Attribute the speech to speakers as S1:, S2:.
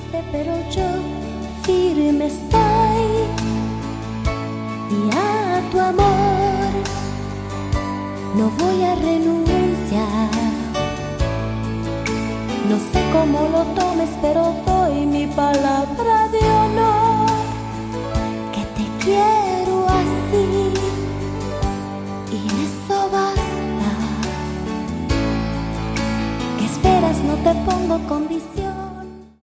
S1: triste, pero yo firme estoy, y a tu amor no voy a renunciar. No sé cómo lo tomes, pero doy mi palabra de honor, que te quiero así, y eso basta. ¿Qué esperas? No te pongo condición.